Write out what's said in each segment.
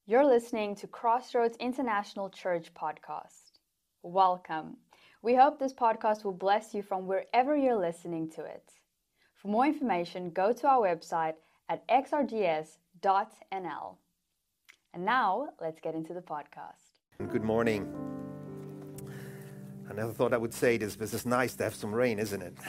You're listening to Crossroads International Church podcast. Welcome. We hope this podcast will bless you from wherever you're listening to it. For more information, go to our website at xrgs.nl. And now, let's get into the podcast. Good morning. I never thought I would say this, but it's nice to have some rain, isn't it?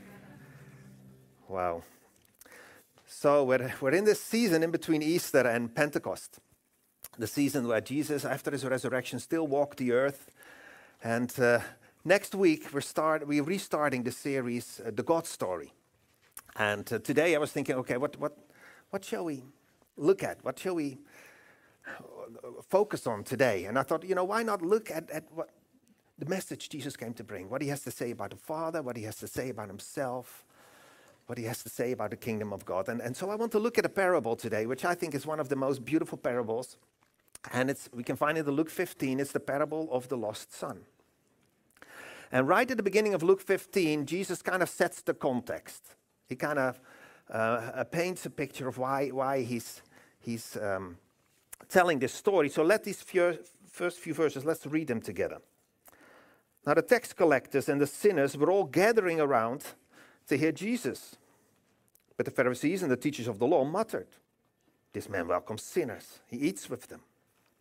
Wow. So we're in this season in between Easter and Pentecost. The season where Jesus, after his resurrection, still walked the earth. And next week, we're restarting the series, The God Story. And today I was thinking, okay, what shall we look at? What shall we focus on today? And I thought, why not look at what the message Jesus came to bring, what he has to say about the Father, what he has to say about himself, what he has to say about the kingdom of God. And so I want to look at a parable today, which I think is one of the most beautiful parables. And we can find it in Luke 15. It's the parable of the lost son. And right at the beginning of Luke 15, Jesus kind of sets the context. He kind of paints a picture of why he's telling this story. So let these first few verses, let's read them together. Now the tax collectors and the sinners were all gathering around to hear Jesus. But the Pharisees and the teachers of the law muttered, "This man welcomes sinners. He eats with them."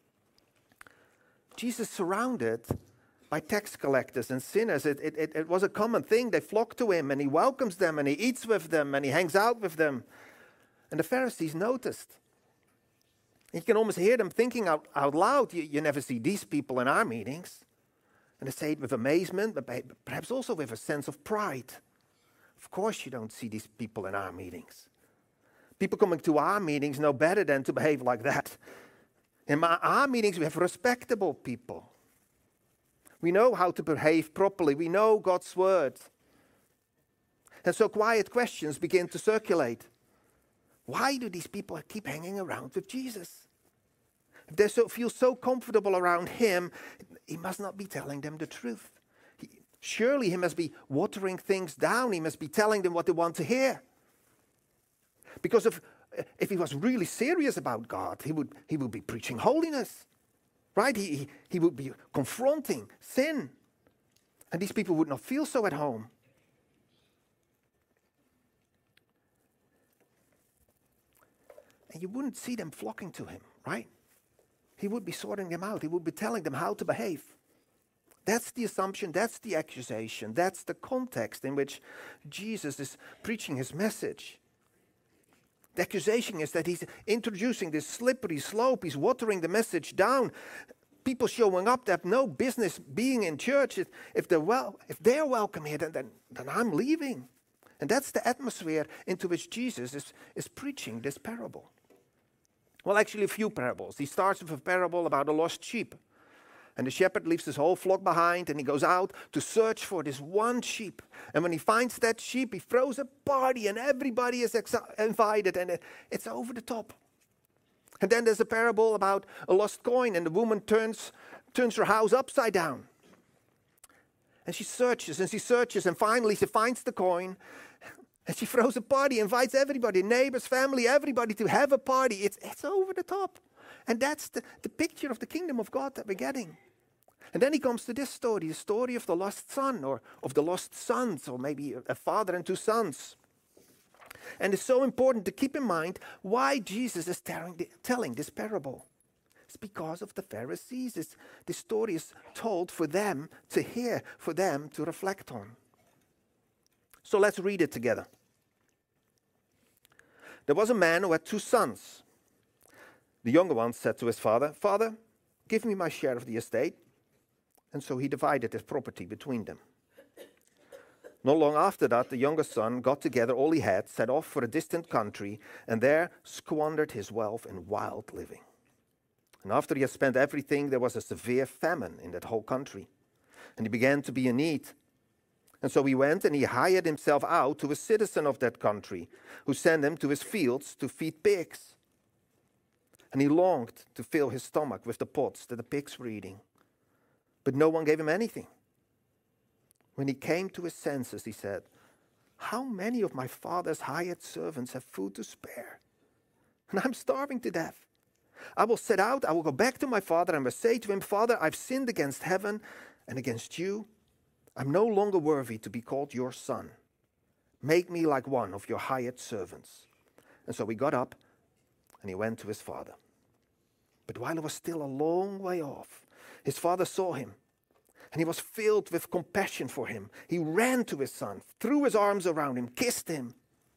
Jesus surrounded by tax collectors and sinners. It was a common thing. They flocked to him and he welcomes them and he eats with them and he hangs out with them. And the Pharisees noticed. You can almost hear them thinking out loud, you never see these people in our meetings. And they say it with amazement, but perhaps also with a sense of pride. Of course you don't see these people in our meetings. People coming to our meetings know better than to behave like that. In our meetings we have respectable people. We know how to behave properly. We know God's word. And so quiet questions begin to circulate. Why do these people keep hanging around with Jesus? If they feel so comfortable around him, he must not be telling them the truth. Surely he must be watering things down. He must be telling them what they want to hear. Because if he was really serious about God, he would be preaching holiness. Right? He would be confronting sin. And these people would not feel so at home. And you wouldn't see them flocking to him, right? He would be sorting them out. He would be telling them how to behave. That's the assumption, that's the accusation, that's the context in which Jesus is preaching his message. The accusation is that he's introducing this slippery slope, he's watering the message down. People showing up that have no business being in church, if they're welcome here, then I'm leaving. And that's the atmosphere into which Jesus is preaching this parable. Well, actually a few parables. He starts with a parable about a lost sheep. And the shepherd leaves his whole flock behind and he goes out to search for this one sheep. And when he finds that sheep, he throws a party and everybody is invited and it's over the top. And then there's a parable about a lost coin and the woman turns her house upside down. And she searches and finally she finds the coin and she throws a party, invites everybody, neighbors, family, everybody to have a party. It's over the top. And that's the picture of the kingdom of God that we're getting. And then he comes to this story, the story of the lost son or of the lost sons, or maybe a father and two sons. And it's so important to keep in mind why Jesus is telling this parable. It's because of the Pharisees. This story is told for them to hear, for them to reflect on. So let's read it together. There was a man who had two sons. The younger one said to his father, "Father, give me my share of the estate." And so he divided his property between them. Not long after that, the younger son got together all he had, set off for a distant country, and there squandered his wealth in wild living. And after he had spent everything, there was a severe famine in that whole country. And he began to be in need. And so he went and he hired himself out to a citizen of that country, who sent him to his fields to feed pigs. And he longed to fill his stomach with the pods that the pigs were eating. But no one gave him anything. When he came to his senses, he said, "How many of my father's hired servants have food to spare? And I'm starving to death. I will set out, I will go back to my father and will say to him, Father, I've sinned against heaven and against you. I'm no longer worthy to be called your son. Make me like one of your hired servants. And so he got up and he went to his father. But while he was still a long way off, his father saw him and he was filled with compassion for him. He ran to his son, threw his arms around him, kissed him.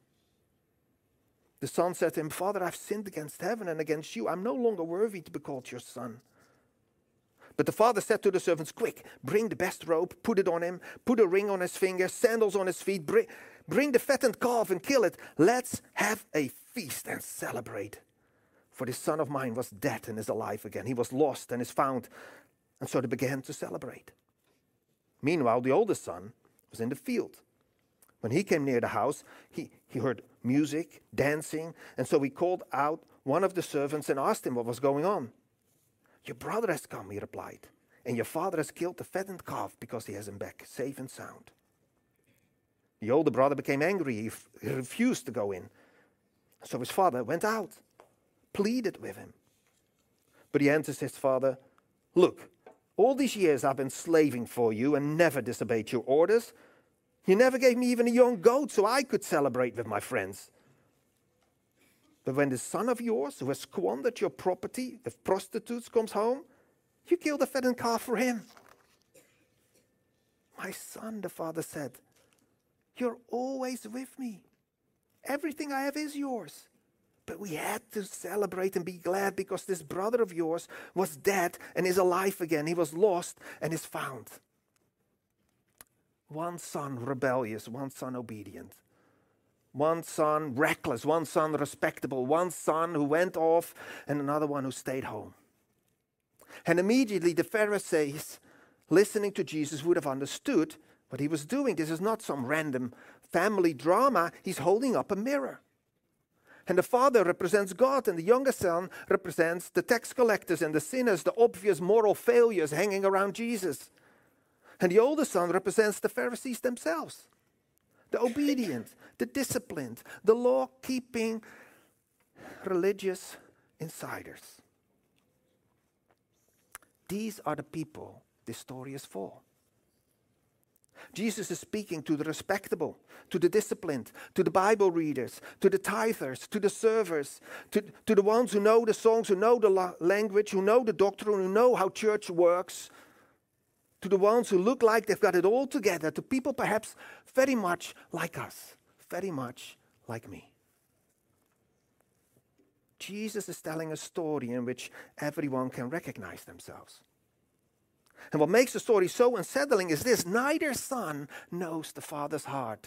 The son said to him, Father, I've sinned against heaven and against you. I'm no longer worthy to be called your son. But the father said to the servants, quick, bring the best robe, put it on him, put a ring on his finger, sandals on his feet, bring the fattened calf and kill it. Let's have a feast and celebrate. For this son of mine was dead and is alive again. He was lost and is found. And so they began to celebrate. Meanwhile, the oldest son was in the field. When he came near the house, he heard music, dancing, and so he called out one of the servants and asked him what was going on. Your brother has come, he replied, and your father has killed the fattened calf because he has him back, safe and sound. The older brother became angry. He refused to go in. So his father went out, pleaded with him. But he answered his father, look, all these years I've been slaving for you and never disobeyed your orders. You never gave me even a young goat so I could celebrate with my friends. But when this son of yours, who has squandered your property with prostitutes, comes home, you kill the fattened calf for him. My son, the father said, you're always with me. Everything I have is yours. But we had to celebrate and be glad because this brother of yours was dead and is alive again. He was lost and is found. One son rebellious, one son obedient. One son reckless, one son respectable, one son who went off and another one who stayed home. And immediately the Pharisees, listening to Jesus, would have understood what he was doing. This is not some random family drama. He's holding up a mirror. And the father represents God, and the younger son represents the tax collectors and the sinners, the obvious moral failures hanging around Jesus. And the older son represents the Pharisees themselves, the obedient, the disciplined, the law-keeping religious insiders. These are the people this story is for. Jesus is speaking to the respectable, to the disciplined, to the Bible readers, to the tithers, to the servers, to the ones who know the songs, who know the language, who know the doctrine, who know how church works, to the ones who look like they've got it all together, to people perhaps very much like us, very much like me. Jesus is telling a story in which everyone can recognize themselves. And what makes the story so unsettling is this: neither son knows the father's heart.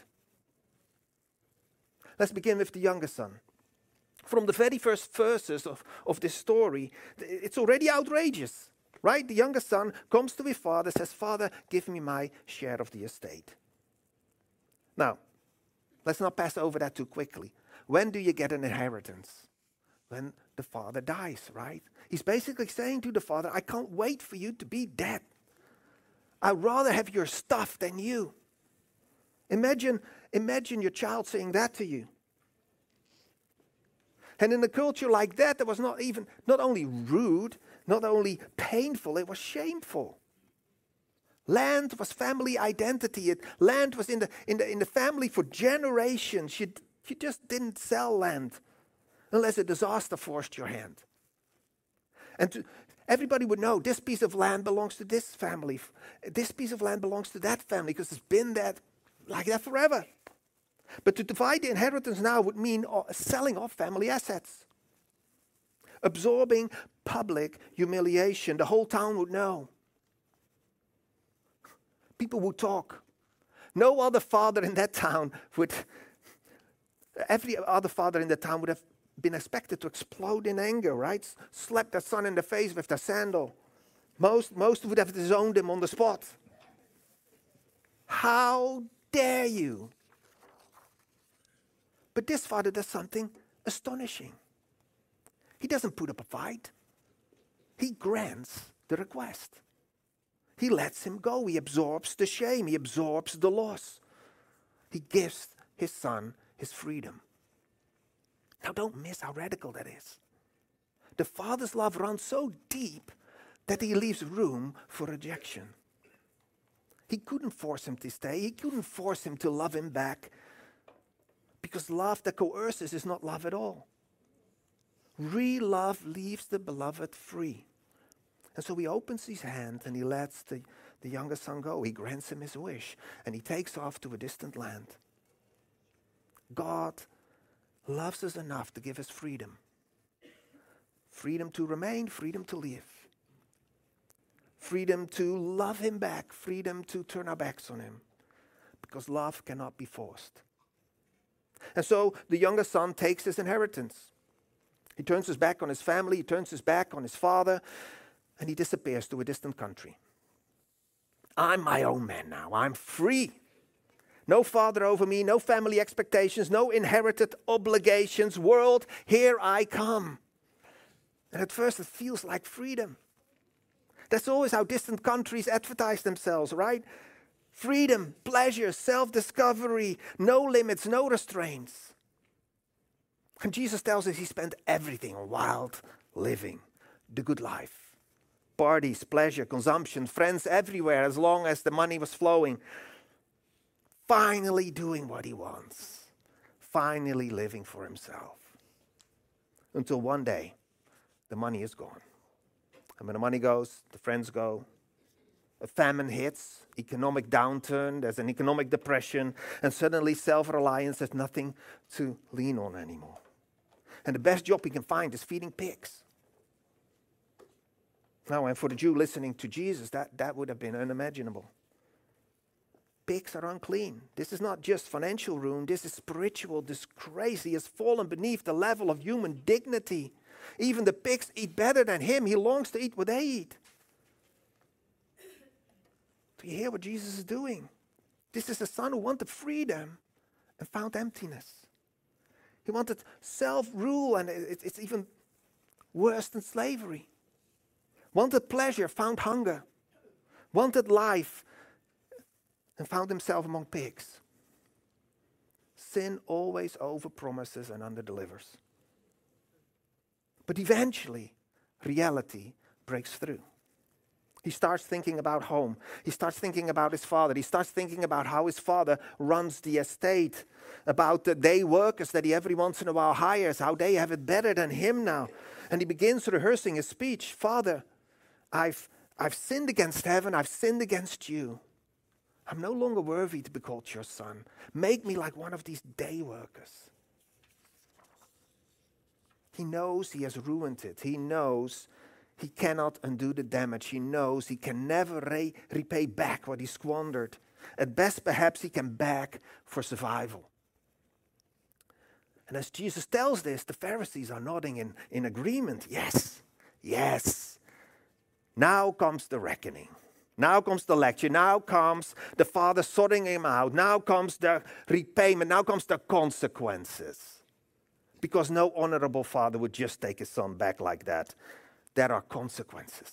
Let's begin with the younger son. From the very first verses of this story, it's already outrageous, right? The younger son comes to his father, says, Father, give me my share of the estate. Now, let's not pass over that too quickly. When do you get an inheritance? When the father dies, right? He's basically saying to the father, I can't wait for you to be dead. I'd rather have your stuff than you. Imagine your child saying that to you. And in a culture like that, it was not only rude, not only painful, it was shameful. Land was family identity. Land was in the family for generations. You just didn't sell land unless a disaster forced your hand. And everybody would know this piece of land belongs to this family. This piece of land belongs to that family because it's been like that forever. But to divide the inheritance now would mean selling off family assets. Absorbing public humiliation. The whole town would know. People would talk. No other father in that town every other father in that town would have been expected to explode in anger, right? Slap their son in the face with their sandal. Most would have disowned him on the spot. How dare you? But this father does something astonishing. He doesn't put up a fight. He grants the request. He lets him go. He absorbs the shame. He absorbs the loss. He gives his son his freedom. Now don't miss how radical that is. The Father's love runs so deep that he leaves room for rejection. He couldn't force him to stay. He couldn't force him to love him back. Because love that coerces is not love at all. Real love leaves the beloved free. And so he opens his hand and he lets the younger son go. He grants him his wish and he takes off to a distant land. God loves us enough to give us freedom. Freedom to remain, freedom to live. Freedom to love him back, freedom to turn our backs on him. Because love cannot be forced. And so the younger son takes his inheritance. He turns his back on his family, he turns his back on his father, and he disappears to a distant country. I'm my own man now. I'm free. No father over me, no family expectations, no inherited obligations. World, here I come. And at first it feels like freedom. That's always how distant countries advertise themselves, right? Freedom, pleasure, self-discovery, no limits, no restraints. And Jesus tells us he spent everything on wild living, the good life. Parties, pleasure, consumption, friends everywhere as long as the money was flowing. Finally doing what he wants. Finally living for himself. Until one day, the money is gone. And when the money goes, the friends go. A famine hits, economic downturn, there's an economic depression, and suddenly self-reliance has nothing to lean on anymore. And the best job he can find is feeding pigs. Now, and for the Jew listening to Jesus, that would have been unimaginable. Pigs are unclean. This is not just financial ruin, this is spiritual disgrace. He has fallen beneath the level of human dignity. Even the pigs eat better than him. He longs to eat what they eat. Do you hear what Jesus is doing? This is a son who wanted freedom and found emptiness. He wanted self-rule, and it's even worse than slavery. Wanted pleasure, found hunger. Wanted life, and found himself among pigs. Sin always overpromises and underdelivers. But eventually, reality breaks through. He starts thinking about home. He starts thinking about his father. He starts thinking about how his father runs the estate, about the day workers that he every once in a while hires, how they have it better than him now. And he begins rehearsing his speech. Father, I've sinned against heaven. I've sinned against you. I'm no longer worthy to be called your son. Make me like one of these day workers. He knows he has ruined it. He knows he cannot undo the damage. He knows he can never repay back what he squandered. At best, perhaps he can beg for survival. And as Jesus tells this, the Pharisees are nodding in agreement. Yes, yes. Now comes the reckoning. Now comes the lecture. Now comes the father sorting him out. Now comes the repayment. Now comes the consequences. Because no honorable father would just take his son back like that. There are consequences.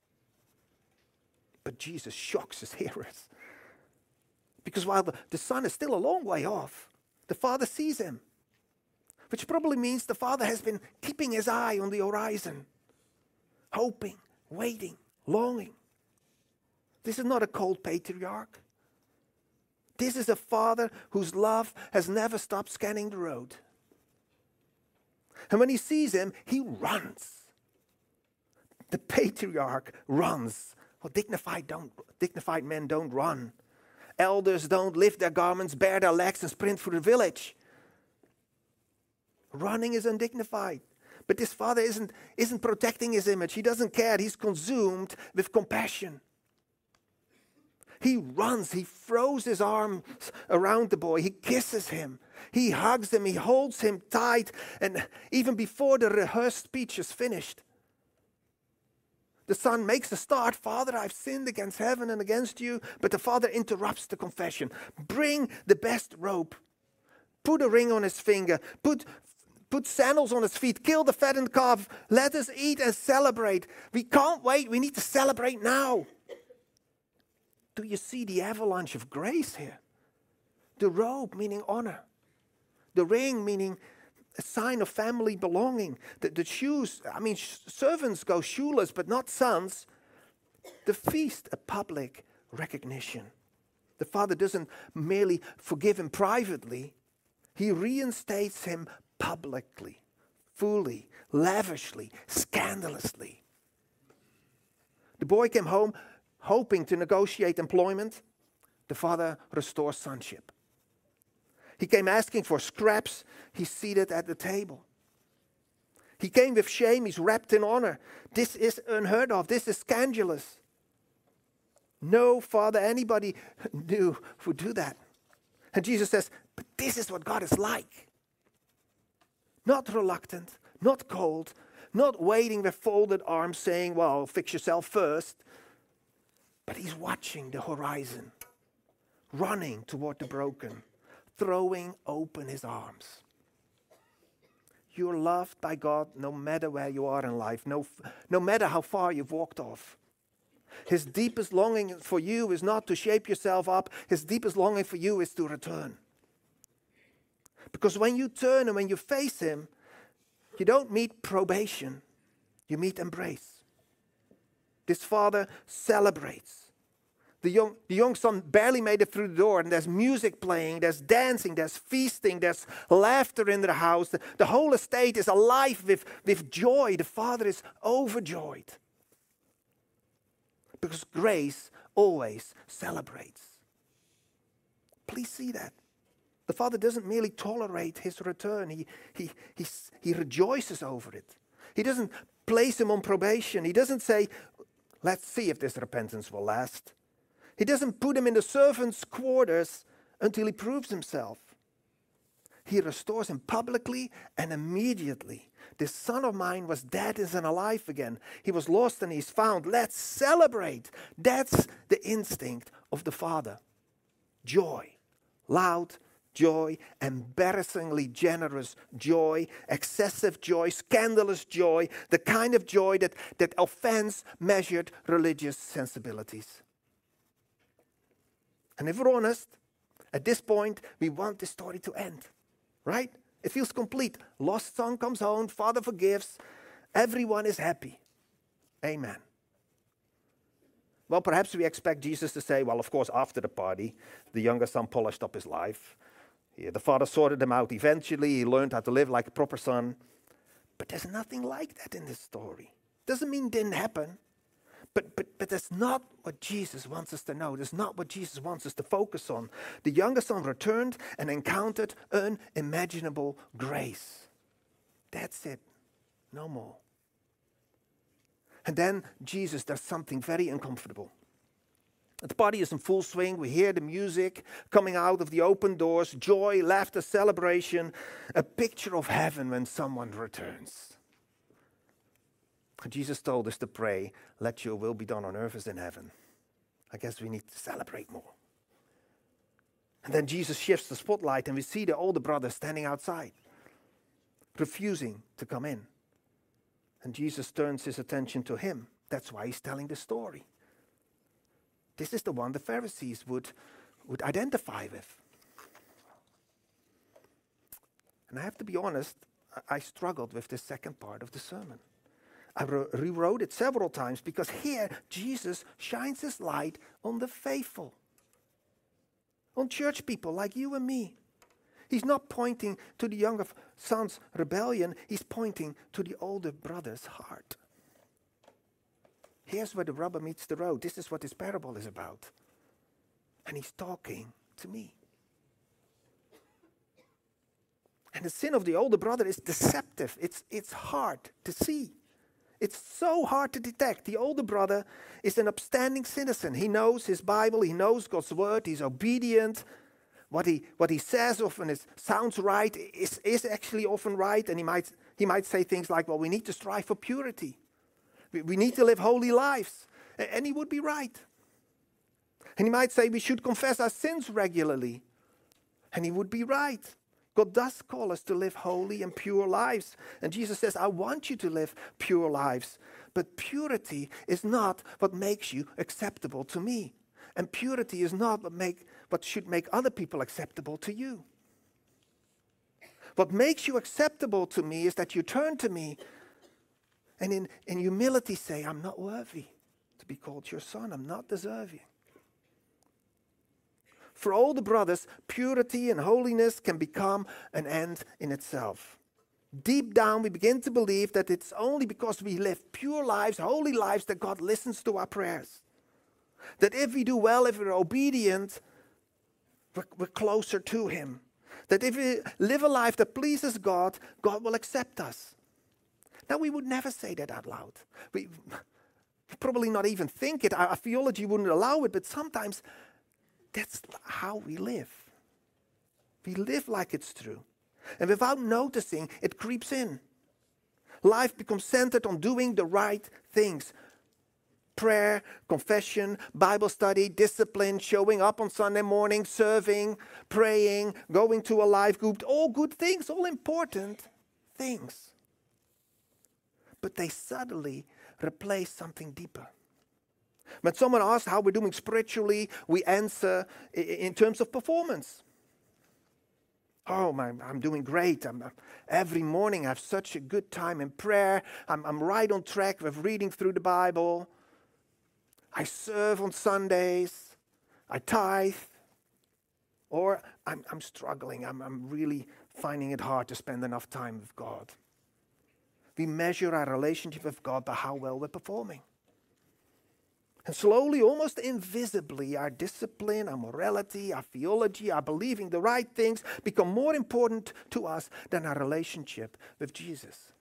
But Jesus shocks his hearers. Because while the son is still a long way off, the father sees him. Which probably means the father has been keeping his eye on the horizon. Hoping, waiting, longing. This is not a cold patriarch. This is a father whose love has never stopped scanning the road. And when he sees him, he runs. The patriarch runs. Well, dignified men don't run. Elders don't lift their garments, bare their legs, and sprint through the village. Running is undignified. But this father isn't protecting his image. He doesn't care. He's consumed with compassion. He runs. He throws his arms around the boy. He kisses him. He hugs him. He holds him tight. And even before the rehearsed speech is finished, the son makes a start. Father, I've sinned against heaven and against you. But the father interrupts the confession. Bring the best robe. Put a ring on his finger. Put sandals on his feet. Kill the fattened calf. Let us eat and celebrate. We can't wait. We need to celebrate now. Do you see the avalanche of grace here? The robe meaning honor. The ring meaning a sign of family belonging. The shoes, servants go shoeless, but not sons. The feast, a public recognition. The Father doesn't merely forgive him privately. He reinstates him publicly, fully, lavishly, scandalously. The boy came home hoping to negotiate employment. The Father restores sonship. He came asking for scraps. He's seated at the table. He came with shame. He's wrapped in honor. This is unheard of. This is scandalous. No father anybody knew would do that. And Jesus says, but this is what God is like. Not reluctant, not cold, not waiting with folded arms saying, well, fix yourself first. But he's watching the horizon, running toward the broken, throwing open his arms. You're loved by God no matter where you are in life, no matter how far you've walked off. His deepest longing for you is not to shape yourself up. His deepest longing for you is to return. Because when you turn and when you face him, you don't meet probation, you meet embrace. This father celebrates. The young son barely made it through the door, and there's music playing, there's dancing, there's feasting, there's laughter in the house. The whole estate is alive with joy. The father is overjoyed. Because grace always celebrates. Please see that. The Father doesn't merely tolerate his return. He rejoices over it. He doesn't place him on probation. He doesn't say, let's see if this repentance will last. He doesn't put him in the servants' quarters until he proves himself. He restores him publicly and immediately. This son of mine was dead and is alive again. He was lost and he's found. Let's celebrate. That's the instinct of the Father. Joy. Loud joy. Embarrassingly generous joy. Excessive joy. Scandalous joy. The kind of joy that offends measured religious sensibilities. And if we're honest, at this point, we want the story to end. Right? It feels complete. Lost son comes home, father forgives, everyone is happy. Amen. Well, perhaps we expect Jesus to say, well, of course, after the party, the younger son polished up his life. The father sorted him out eventually. He learned how to live like a proper son. But there's nothing like that in this story. Doesn't mean it didn't happen. But that's not what Jesus wants us to know. That's not what Jesus wants us to focus on. The younger son returned and encountered unimaginable grace. That's it. No more. And then Jesus does something very uncomfortable. The party is in full swing. We hear the music coming out of the open doors. Joy, laughter, celebration. A picture of heaven when someone returns. Jesus told us to pray, let your will be done on earth as in heaven. I guess we need to celebrate more. And then Jesus shifts the spotlight and we see the older brother standing outside, refusing to come in. And Jesus turns his attention to him. That's why he's telling the story. This is the one the Pharisees would identify with. And I have to be honest, I struggled with the second part of the sermon. I rewrote it several times because here Jesus shines his light on the faithful, on church people like you and me. He's not pointing to the younger son's rebellion, he's pointing to the older brother's heart. Here's where the rubber meets the road. This is what this parable is about. And he's talking to me. And the sin of the older brother is deceptive. It's hard to see. It's so hard to detect. The older brother is an upstanding citizen. He knows his Bible. He knows God's word. He's obedient. What he says often sounds right, is actually often right. And he might say things like, well, we need to strive for purity. We need to live holy lives. And he would be right. And he might say we should confess our sins regularly. And he would be right. God does call us to live holy and pure lives. And Jesus says, I want you to live pure lives. But purity is not what makes you acceptable to me. And purity is not what should make other people acceptable to you. What makes you acceptable to me is that you turn to me and in humility say, I'm not worthy to be called your son. I'm not deserving. For all the brothers, purity and holiness can become an end in itself. Deep down, we begin to believe that it's only because we live pure lives, holy lives, that God listens to our prayers. That if we do well, if we're obedient, we're closer to Him. That if we live a life that pleases God, God will accept us. Now, we would never say that out loud. We probably not even think it. Our theology wouldn't allow it, but sometimes that's how we live. We live like it's true. And without noticing, it creeps in. Life becomes centered on doing the right things. Prayer, confession, Bible study, discipline, showing up on Sunday morning, serving, praying, going to a life group. All good things, all important things. But they suddenly replace something deeper. When someone asks how we're doing spiritually, we answer in terms of performance. Oh, I'm doing great. Every morning I have such a good time in prayer. I'm right on track with reading through the Bible. I serve on Sundays. I tithe. Or I'm struggling. I'm really finding it hard to spend enough time with God. We measure our relationship with God by how well we're performing. And slowly, almost invisibly, our discipline, our morality, our theology, our believing the right things become more important to us than our relationship with Jesus.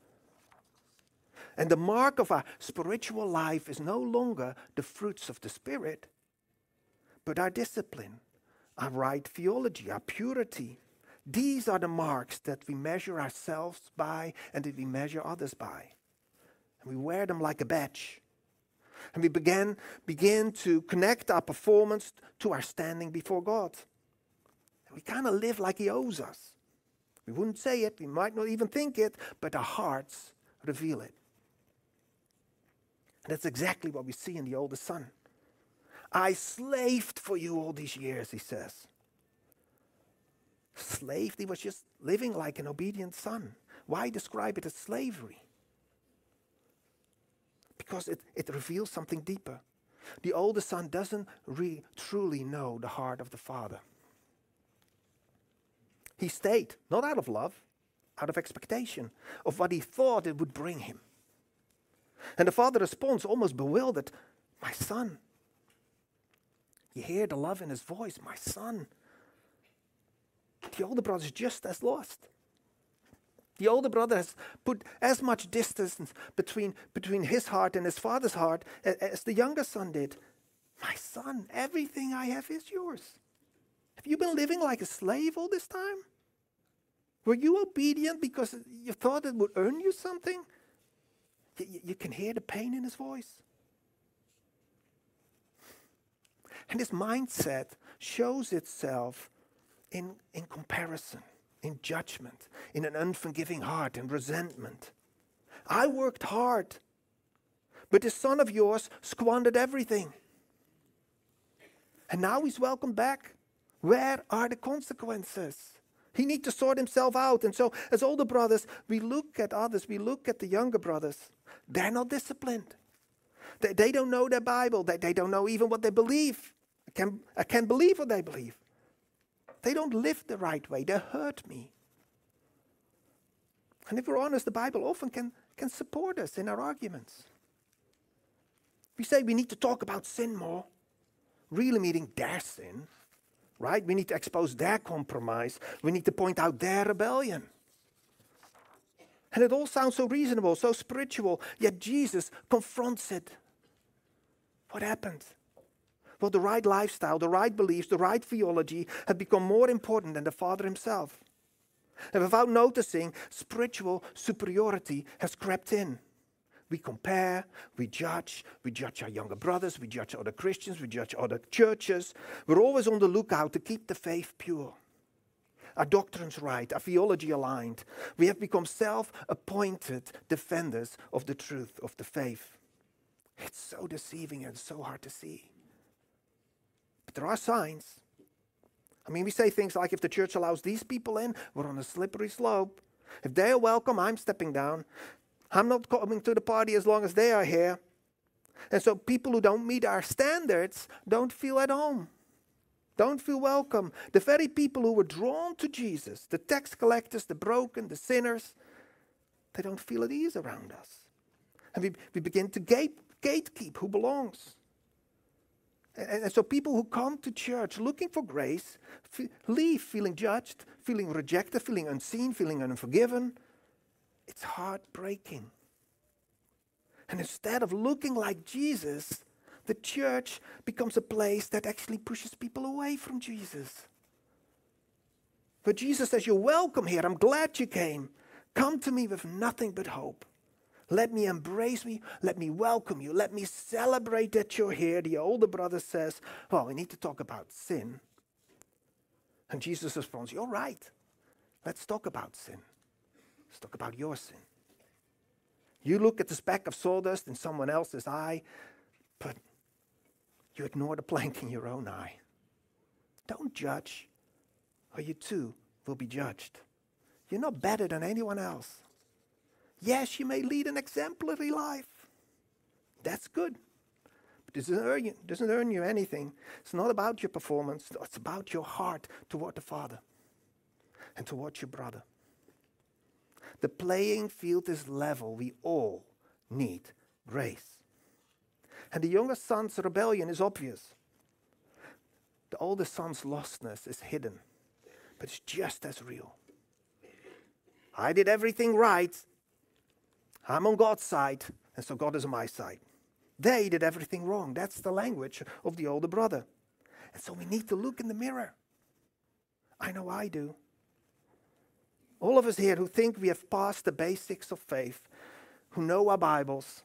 And the mark of our spiritual life is no longer the fruits of the Spirit, but our discipline, our right theology, our purity. These are the marks that we measure ourselves by and that we measure others by. And we wear them like a badge. And we begin to connect our performance to our standing before God. And we kind of live like He owes us. We wouldn't say it, we might not even think it, but our hearts reveal it. And that's exactly what we see in the oldest son. I slaved for you all these years, he says. Slaved, he was just living like an obedient son. Why describe it as slavery? Because it reveals something deeper. The older son doesn't truly know the heart of the father. He stayed, not out of love, out of expectation of what he thought it would bring him. And the father responds almost bewildered, my son. You hear the love in his voice, my son. The older brother is just as lost. The older brother has put as much distance between his heart and his father's heart as the younger son did. My son, everything I have is yours. Have you been living like a slave all this time? Were you obedient because you thought it would earn you something? You can hear the pain in his voice. And this mindset shows itself in comparison, in judgment, in an unforgiving heart, in resentment. I worked hard, but this son of yours squandered everything. And now he's welcomed back. Where are the consequences? He needs to sort himself out. And so, as older brothers, we look at others, we look at the younger brothers. They're not disciplined. They don't know their Bible. They don't know even what they believe. I can't believe what they believe. They don't live the right way. They hurt me. And if we're honest, the Bible often can support us in our arguments. We say we need to talk about sin more, really meaning their sin, right? We need to expose their compromise. We need to point out their rebellion. And it all sounds so reasonable, so spiritual, yet Jesus confronts it. What happened? Well, the right lifestyle, the right beliefs, the right theology have become more important than the Father himself. And without noticing, spiritual superiority has crept in. We compare, we judge our younger brothers, we judge other Christians, we judge other churches. We're always on the lookout to keep the faith pure. Our doctrine's right, our theology aligned. We have become self-appointed defenders of the truth of the faith. It's so deceiving and so hard to see. But there are signs. I mean, we say things like, if the church allows these people in, we're on a slippery slope. If they are welcome, I'm stepping down. I'm not coming to the party as long as they are here. And so people who don't meet our standards don't feel at home, don't feel welcome. The very people who were drawn to Jesus, the tax collectors, the broken, the sinners, they don't feel at ease around us. And we begin to gatekeep who belongs. And so people who come to church looking for grace leave feeling judged, feeling rejected, feeling unseen, feeling unforgiven. It's heartbreaking. And instead of looking like Jesus, the church becomes a place that actually pushes people away from Jesus. But Jesus says, you're welcome here. I'm glad you came. Come to me with nothing but hope. Let me embrace me. Let me welcome you. Let me celebrate that you're here. The older brother says, well, we need to talk about sin. And Jesus responds, you're right. Let's talk about sin. Let's talk about your sin. You look at the speck of sawdust in someone else's eye, but you ignore the plank in your own eye. Don't judge, or you too will be judged. You're not better than anyone else. Yes, you may lead an exemplary life. That's good. But it doesn't earn you anything. It's not about your performance. It's about your heart toward the Father and toward your brother. The playing field is level. We all need grace. And the younger son's rebellion is obvious. The older son's lostness is hidden, but it's just as real. I did everything right. I'm on God's side, and so God is on my side. They did everything wrong. That's the language of the older brother. And so we need to look in the mirror. I know I do. All of us here who think we have passed the basics of faith, who know our Bibles,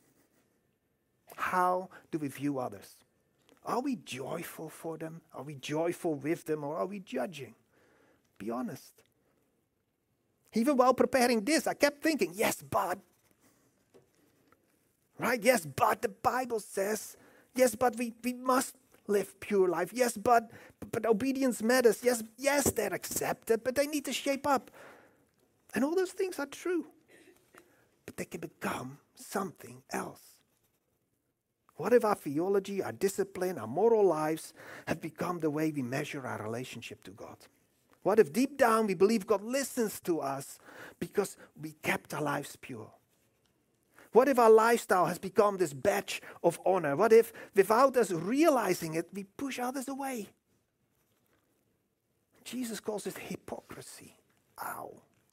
how do we view others? Are we joyful for them? Are we joyful with them? Or are we judging? Be honest. Even while preparing this, I kept thinking, yes, but. Right? Yes, but the Bible says. Yes, but we must live pure life. Yes, but obedience matters. Yes, they're accepted, but they need to shape up. And all those things are true. But they can become something else. What if our theology, our discipline, our moral lives have become the way we measure our relationship to God? What if deep down we believe God listens to us because we kept our lives pure? What if our lifestyle has become this badge of honor? What if, without us realizing it, we push others away? Jesus calls it hypocrisy. Ow.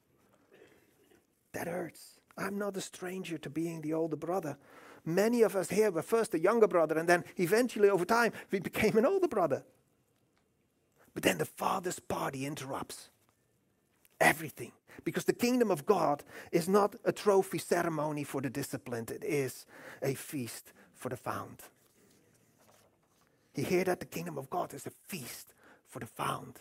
That hurts. I'm not a stranger to being the older brother. Many of us here were first a younger brother, and then eventually over time we became an older brother. But then the Father's party interrupts everything. Because the kingdom of God is not a trophy ceremony for the disciplined. It is a feast for the found. You hear that? The kingdom of God is a feast for the found.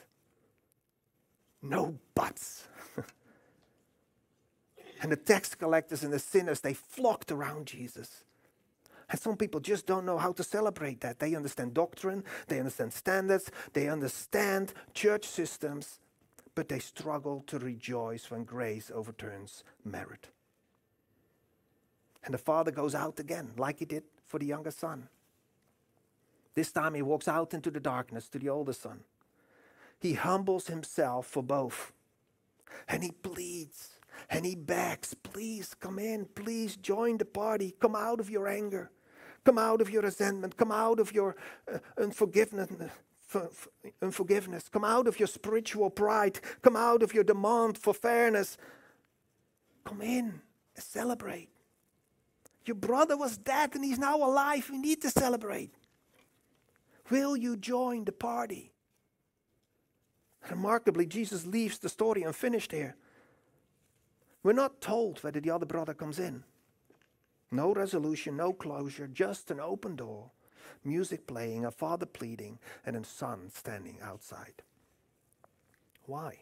No buts. And the tax collectors and the sinners, they flocked around Jesus. And some people just don't know how to celebrate that. They understand doctrine, they understand standards, they understand church systems, but they struggle to rejoice when grace overturns merit. And the father goes out again, like he did for the younger son. This time he walks out into the darkness to the older son. He humbles himself for both. And he pleads and he begs, please come in, please join the party, come out of your anger. Come out of your resentment. Come out of your unforgiveness. Come out of your spiritual pride. Come out of your demand for fairness. Come in and celebrate. Your brother was dead and he's now alive. We need to celebrate. Will you join the party? Remarkably, Jesus leaves the story unfinished here. We're not told whether the other brother comes in. No resolution, no closure, just an open door, music playing, a father pleading, and a son standing outside. Why?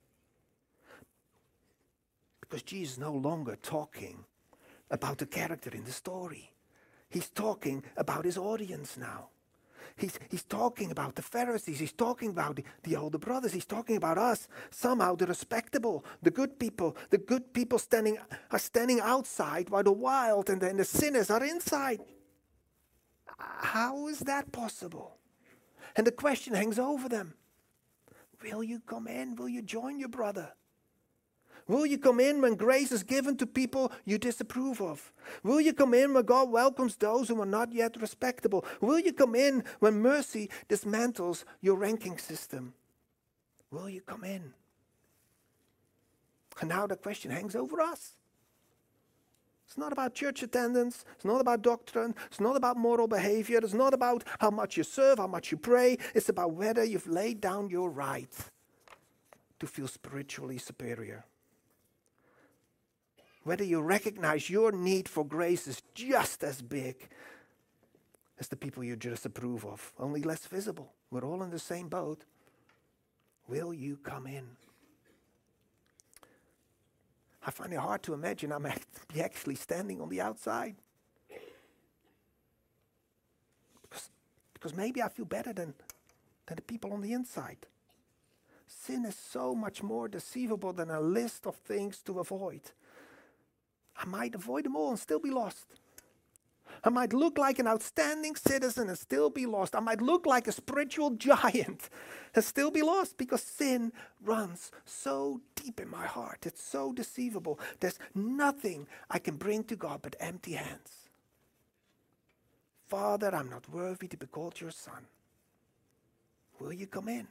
Because Jesus is no longer talking about the character in the story. He's talking about his audience now. He's talking about the Pharisees. He's talking about the older brothers. He's talking about us. Somehow the respectable, the good people are standing outside while the wild and the sinners are inside. How is that possible? And the question hangs over them. Will you come in? Will you join your brother? Will you come in when grace is given to people you disapprove of? Will you come in when God welcomes those who are not yet respectable? Will you come in when mercy dismantles your ranking system? Will you come in? And now the question hangs over us. It's not about church attendance. It's not about doctrine. It's not about moral behavior. It's not about how much you serve, how much you pray. It's about whether you've laid down your right to feel spiritually superior. Whether you recognize your need for grace is just as big as the people you disapprove of, only less visible. We're all in the same boat. Will you come in? I find it hard to imagine I'm actually standing on the outside. Because maybe I feel better than the people on the inside. Sin is so much more deceivable than a list of things to avoid. I might avoid them all and still be lost. I might look like an outstanding citizen and still be lost. I might look like a spiritual giant and still be lost because sin runs so deep in my heart. It's so deceivable. There's nothing I can bring to God but empty hands. Father, I'm not worthy to be called your son. Will you come in?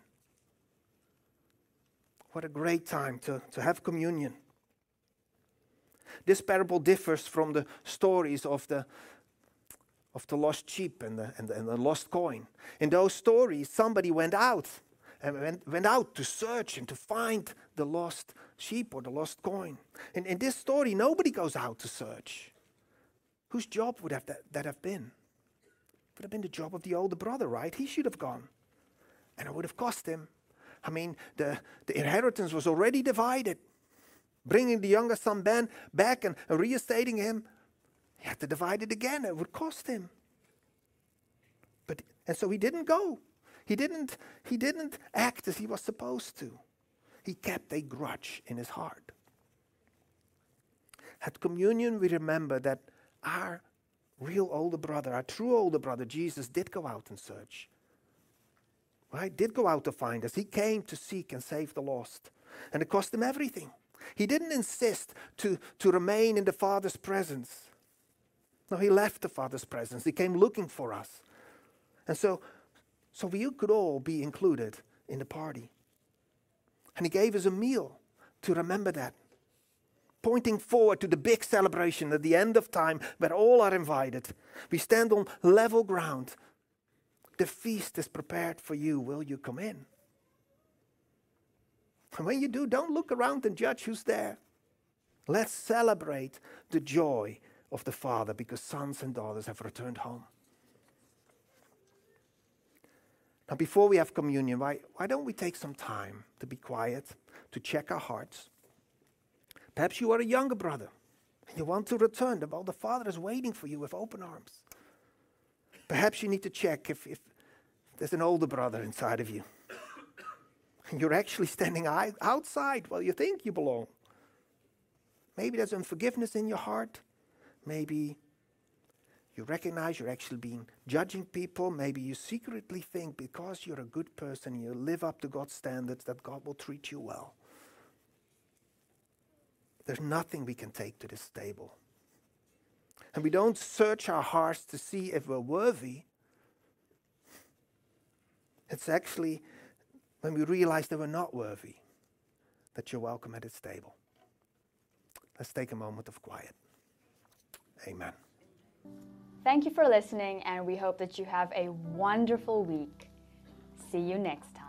What a great time to have communion. This parable differs from the stories of the lost sheep and the lost coin. In those stories, somebody went out to search and to find the lost sheep or the lost coin. In this story, nobody goes out to search. Whose job would that have been? It would have been the job of the older brother, right? He should have gone. And it would have cost him. I mean, the inheritance was already divided. Bringing the younger son Ben back and reinstating him, he had to divide it again. It would cost him. And so he didn't go. He didn't act as he was supposed to. He kept a grudge in his heart. At communion, we remember that our real older brother, our true older brother, Jesus, did go out and search. Right? Did go out to find us. He came to seek and save the lost. And it cost him everything. He didn't insist to remain in the Father's presence. No, he left the Father's presence. He came looking for us. And so we could all be included in the party. And he gave us a meal to remember that. Pointing forward to the big celebration at the end of time where all are invited. We stand on level ground. The feast is prepared for you. Will you come in? And when you do, don't look around and judge who's there. Let's celebrate the joy of the Father because sons and daughters have returned home. Now, before we have communion, why don't we take some time to be quiet, to check our hearts? Perhaps you are a younger brother and you want to return. Well, the Father is waiting for you with open arms. Perhaps you need to check if there's an older brother inside of you. And you're actually standing outside while you think you belong. Maybe there's unforgiveness in your heart. Maybe you recognize you're actually judging people. Maybe you secretly think because you're a good person, you live up to God's standards, that God will treat you well. There's nothing we can take to this table. And we don't search our hearts to see if we're worthy. It's actually when we realize that we're not worthy, that you're welcome at this table. Let's take a moment of quiet. Amen. Thank you for listening, and we hope that you have a wonderful week. See you next time.